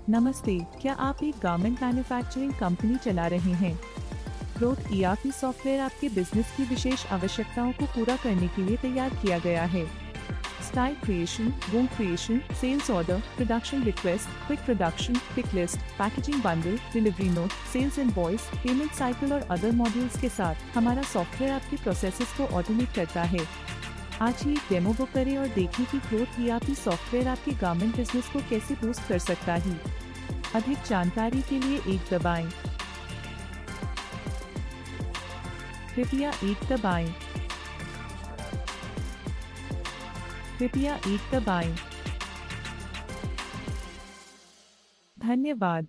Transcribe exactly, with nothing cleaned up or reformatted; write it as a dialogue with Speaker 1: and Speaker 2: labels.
Speaker 1: नमस्ते, क्या आप एक गारमेंट मैन्युफैक्चरिंग कंपनी चला रहे हैं? ग्रोथ ईआरपी सॉफ्टवेयर आपके बिजनेस की विशेष आवश्यकताओं को पूरा करने के लिए तैयार किया गया है। Style creation, BOM creation, sales order, production request, quick production, pick list, packaging bundle, delivery note, sales invoice, payment cycle और अदर मॉड्यूल्स के साथ हमारा सॉफ्टवेयर आपकी प्रोसेसेस को ऑटोमेट करता है। आज ही एक डेमो बुक करें और देखें कि ग्रोथ ईआरपी सॉफ्टवेयर आपके गारमेंट बिजनेस को कैसे बूस्ट कर सकता है। अधिक जानकारी के लिए एक दबाएं। कृपया एक दबाएं। कृपया एक दबाएं। धन्यवाद।